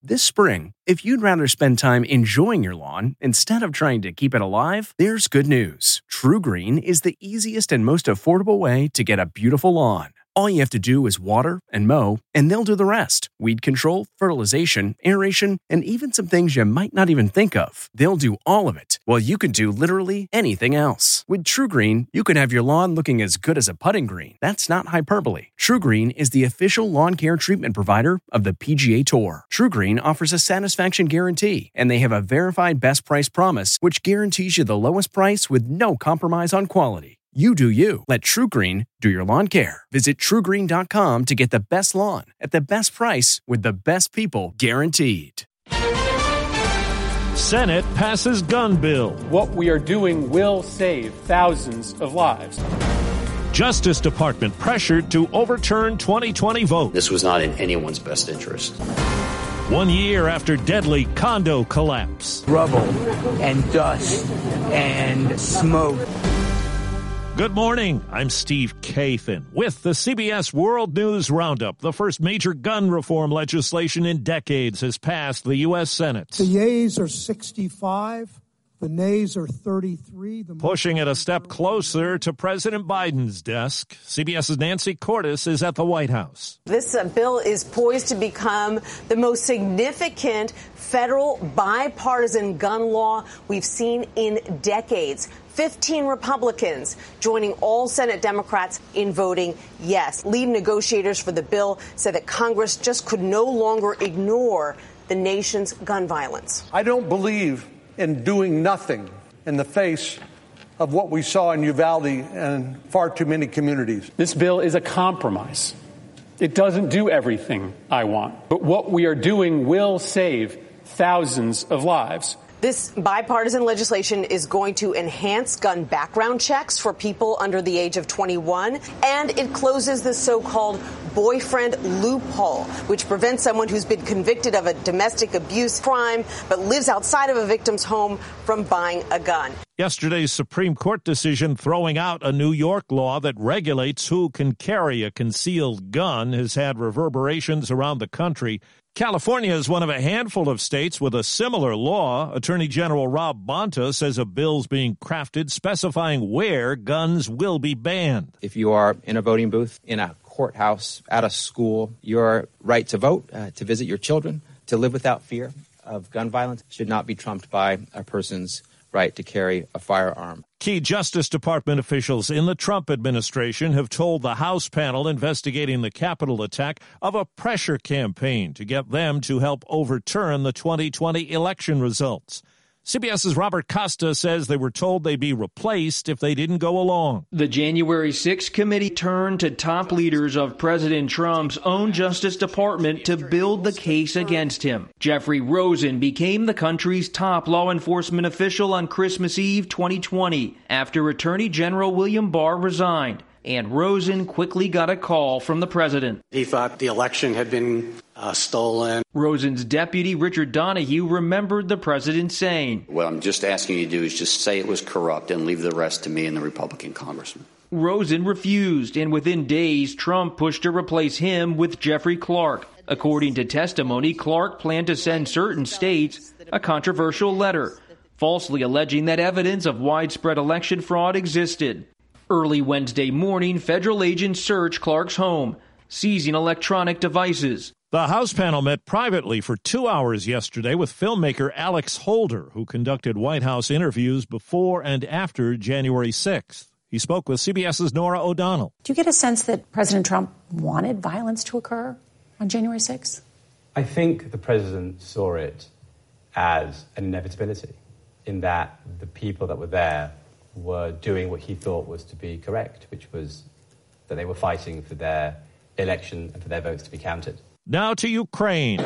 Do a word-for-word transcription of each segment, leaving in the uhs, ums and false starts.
This spring, if you'd rather spend time enjoying your lawn instead of trying to keep it alive, there's good news. TruGreen is the easiest and most affordable way to get a beautiful lawn. All you have to do is water and mow, and they'll do the rest. Weed control, fertilization, aeration, and even some things you might not even think of. They'll do all of it, while you can do literally anything else. With TruGreen, you can have your lawn looking as good as a putting green. That's not hyperbole. TruGreen is the official lawn care treatment provider of the P G A Tour. TruGreen offers a satisfaction guarantee, and they have a verified best price promise, which guarantees you the lowest price with no compromise on quality. You do you. Let TruGreen do your lawn care. Visit True Green dot com to get the best lawn at the best price with the best people guaranteed. Senate passes gun bill. What we are doing will save thousands of lives. Justice Department pressured to overturn twenty twenty vote. This was not in anyone's best interest. One year after deadly condo collapse. Rubble and dust and smoke. Good morning. I'm Steve Kathan with the C B S World News Roundup. The first major gun reform legislation in decades has passed the U S Senate. The yeas are sixty-five. The nays are thirty-three. The Pushing it a step closer to President Biden's desk, CBS's Nancy Cordes is at the White House. This uh, bill is poised to become the most significant federal bipartisan gun law we've seen in decades. fifteen Republicans joining all Senate Democrats in voting yes. Lead negotiators for the bill said that Congress just could no longer ignore the nation's gun violence. I don't believe in doing nothing in the face of what we saw in Uvalde and far too many communities. This bill is a compromise. It doesn't do everything I want, but what we are doing will save thousands of lives. This bipartisan legislation is going to enhance gun background checks for people under the age of twenty-one, and it closes the so-called boyfriend loophole, which prevents someone who's been convicted of a domestic abuse crime but lives outside of a victim's home from buying a gun. Yesterday's Supreme Court decision throwing out a New York law that regulates who can carry a concealed gun has had reverberations around the country. California is one of a handful of states with a similar law. Attorney General Rob Bonta says a bill's being crafted specifying where guns will be banned. If you are in a voting booth, in a courthouse, at a school, your right to vote, uh, to visit your children, to live without fear of gun violence should not be trumped by a person's right to carry a firearm. Key Justice Department officials in the Trump administration have told the House panel investigating the Capitol attack of a pressure campaign to get them to help overturn the twenty twenty election results. CBS's Robert Costa says they were told they'd be replaced if they didn't go along. The January sixth committee turned to top leaders of President Trump's own Justice Department to build the case against him. Jeffrey Rosen became the country's top law enforcement official on Christmas Eve twenty twenty after Attorney General William Barr resigned. And Rosen quickly got a call from the president. He thought the election had been uh, stolen. Rosen's deputy, Richard Donahue, remembered the president saying, "What I'm just asking you to do is just say it was corrupt and leave the rest to me and the Republican congressman." Rosen refused, and within days, Trump pushed to replace him with Jeffrey Clark. According to testimony, Clark planned to send certain states a controversial letter, falsely alleging that evidence of widespread election fraud existed. Early Wednesday morning, federal agents searched Clark's home, seizing electronic devices. The House panel met privately for two hours yesterday with filmmaker Alex Holder, who conducted White House interviews before and after January sixth. He spoke with CBS's Norah O'Donnell. Do you get a sense that President Trump wanted violence to occur on January sixth? I think the president saw it as an inevitability, in that the people that were there were doing what he thought was to be correct, which was that they were fighting for their election and for their votes to be counted. Now to Ukraine.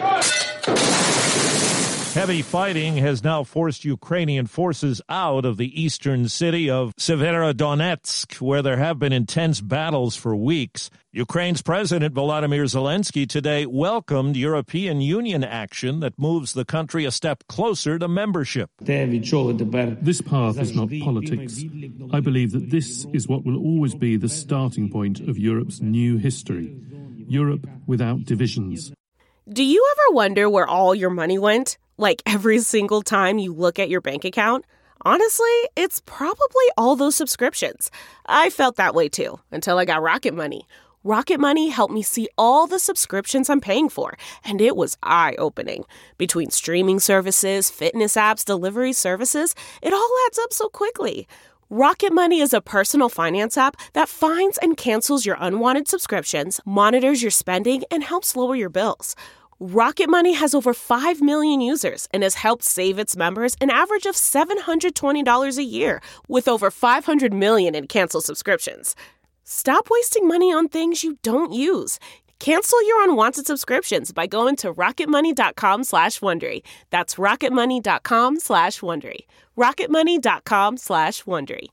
Heavy fighting has now forced Ukrainian forces out of the eastern city of Severodonetsk, where there have been intense battles for weeks. Ukraine's President Volodymyr Zelensky today welcomed European Union action that moves the country a step closer to membership. This path is not politics. I believe that this is what will always be the starting point of Europe's new history. Europe without divisions. Do you ever wonder where all your money went? Like every single time you look at your bank account? Honestly, it's probably all those subscriptions. I felt that way too, until I got Rocket Money. Rocket Money helped me see all the subscriptions I'm paying for, and it was eye-opening. Between streaming services, fitness apps, delivery services, it all adds up so quickly. Rocket Money is a personal finance app that finds and cancels your unwanted subscriptions, monitors your spending, and helps lower your bills. Rocket Money has over five million users and has helped save its members an average of seven hundred twenty dollars a year, with over five hundred million in canceled subscriptions. Stop wasting money on things you don't use. Cancel your unwanted subscriptions by going to rocketmoney.com slash Wondery. That's rocketmoney.com slash Wondery. rocketmoney.com slash Wondery.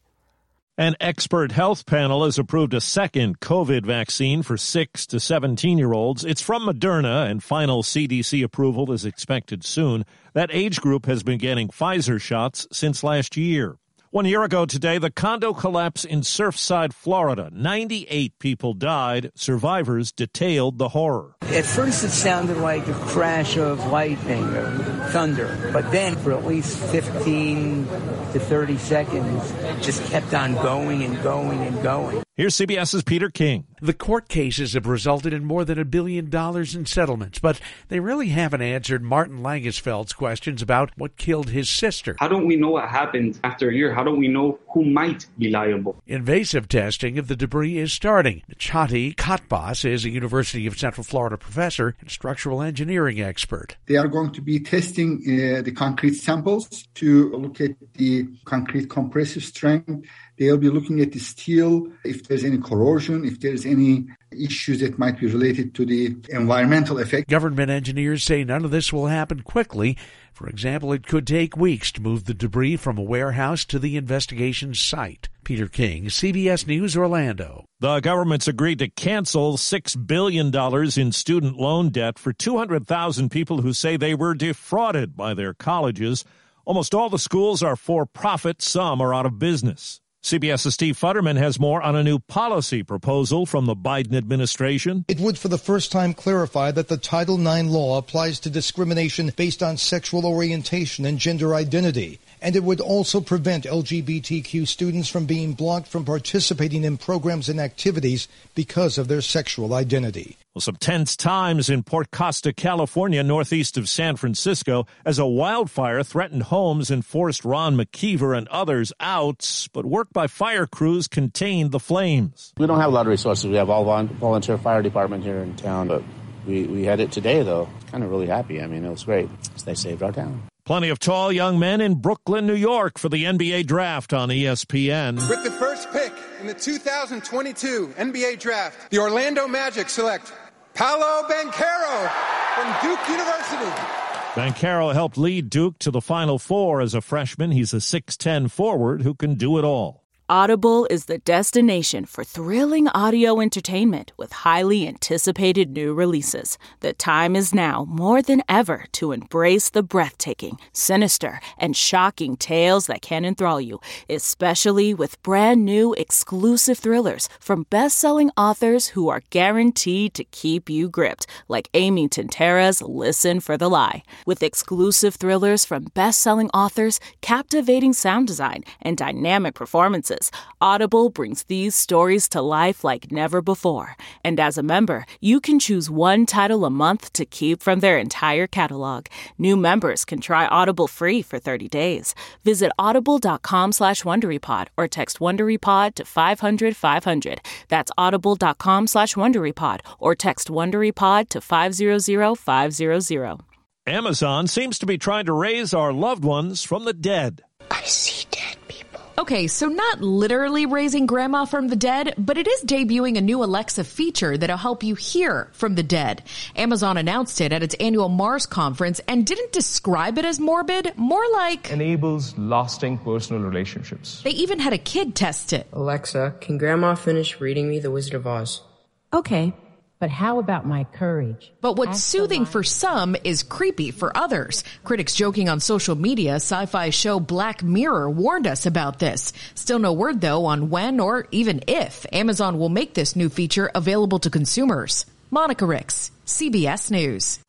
An expert health panel has approved a second COVID vaccine for six to seventeen-year-olds. It's from Moderna, and final C D C approval is expected soon. That age group has been getting Pfizer shots since last year. One year ago today, the condo collapse in Surfside, Florida. ninety-eight people died. Survivors detailed the horror. At first it sounded like a crash of lightning or thunder, but then for at least fifteen to thirty seconds, it just kept on going and going and going. Here's CBS's Peter King. The court cases have resulted in more than a billion dollars in settlements, but they really haven't answered Martin Langesfeld's questions about what killed his sister. How don't we know what happened after a year? How don't we know who might be liable? Invasive testing of the debris is starting. Chati Katbas is a University of Central Florida professor and structural engineering expert. They are going to be testing uh, the concrete samples to look at the concrete compressive strength. They'll be looking at the steel, if there's any corrosion, if there's any issues that might be related to the environmental effect. Government engineers say none of this will happen quickly. For example, it could take weeks to move the debris from a warehouse to the investigation site. Peter King, C B S News, Orlando. The government's agreed to cancel six billion dollars in student loan debt for two hundred thousand people who say they were defrauded by their colleges. Almost all the schools are for-profit. Some are out of business. CBS's Steve Futterman has more on a new policy proposal from the Biden administration. It would for the first time clarify that the Title nine law applies to discrimination based on sexual orientation and gender identity. And it would also prevent L G B T Q students from being blocked from participating in programs and activities because of their sexual identity. Well, some tense times in Port Costa, California, northeast of San Francisco, as a wildfire threatened homes and forced Ron McKeever and others out, but work by fire crews contained the flames. We don't have a lot of resources. We have all volunteer fire department here in town, but we, we had it today, though. Kind of really happy. I mean, it was great. They saved our town. Plenty of tall young men in Brooklyn, New York for the N B A draft on E S P N. With the first pick in the two thousand twenty-two N B A draft, the Orlando Magic select Paolo Banchero from Duke University. Banchero helped lead Duke to the Final Four as a freshman. He's a six ten forward who can do it all. Audible is the destination for thrilling audio entertainment with highly anticipated new releases. The time is now more than ever to embrace the breathtaking, sinister, and shocking tales that can enthrall you, especially with brand new exclusive thrillers from best-selling authors who are guaranteed to keep you gripped, like Amy Tintera's Listen for the Lie. With exclusive thrillers from best-selling authors, captivating sound design, and dynamic performances, Audible brings these stories to life like never before. And as a member, you can choose one title a month to keep from their entire catalog. New members can try Audible free for thirty days. Visit audible.com slash WonderyPod or text WonderyPod to five hundred five hundred. That's audible.com slash WonderyPod or text WonderyPod to five hundred five hundred. Amazon seems to be trying to raise our loved ones from the dead. I see dead people. Okay, so not literally raising grandma from the dead, but it is debuting a new Alexa feature that'll help you hear from the dead. Amazon announced it at its annual Mars conference and didn't describe it as morbid, more like enables lasting personal relationships. They even had a kid test it. Alexa, can grandma finish reading me The Wizard of Oz? Okay. But how about my courage? But what's soothing for some is creepy for others. Critics joking on social media, sci-fi show Black Mirror warned us about this. Still no word, though, on when or even if Amazon will make this new feature available to consumers. Monica Ricks, C B S News.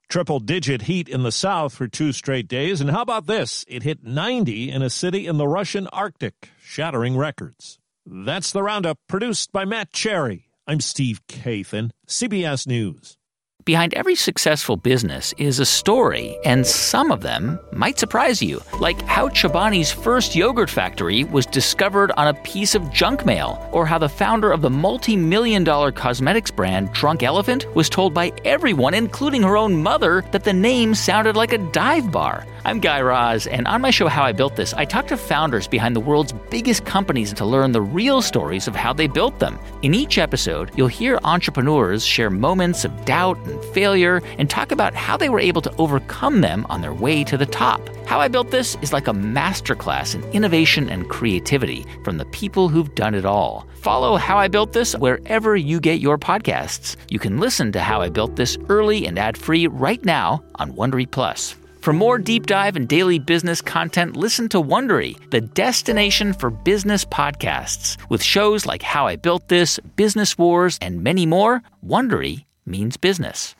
Triple-digit heat in the south for two straight days. And how about this? It hit ninety in a city in the Russian Arctic, shattering records. That's the Roundup, produced by Matt Cherry. I'm Steve Kathan, C B S News. Behind every successful business is a story, and some of them might surprise you. Like how Chobani's first yogurt factory was discovered on a piece of junk mail, or how the founder of the multi-million dollar cosmetics brand Drunk Elephant was told by everyone, including her own mother, that the name sounded like a dive bar. I'm Guy Raz, and on my show How I Built This, I talk to founders behind the world's biggest companies to learn the real stories of how they built them. In each episode, you'll hear entrepreneurs share moments of doubt and failure and talk about how they were able to overcome them on their way to the top. How I Built This is like a masterclass in innovation and creativity from the people who've done it all. Follow How I Built This wherever you get your podcasts. You can listen to How I Built This early and ad-free right now on Wondery Plus. For more deep dive and daily business content, listen to Wondery, the destination for business podcasts. With shows like How I Built This, Business Wars, and many more, Wondery means business.